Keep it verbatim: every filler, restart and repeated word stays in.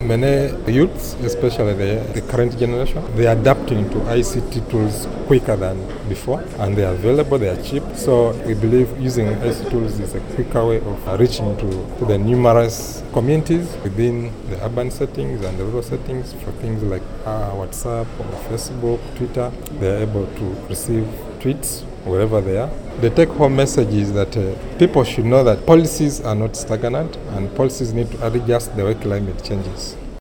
Many youths, especially the, the current generation, they are adapting to I C T tools quicker than before, and they are available, they are cheap. So we believe using I C T tools is a quicker way of reaching to, to the numerous communities within the urban settings and the rural settings for things like uh, WhatsApp or Facebook, Twitter. They are able to receive tweets wherever they are. The take-home message is that uh, people should know that policies are not stagnant and policies need to adjust the way climate changes.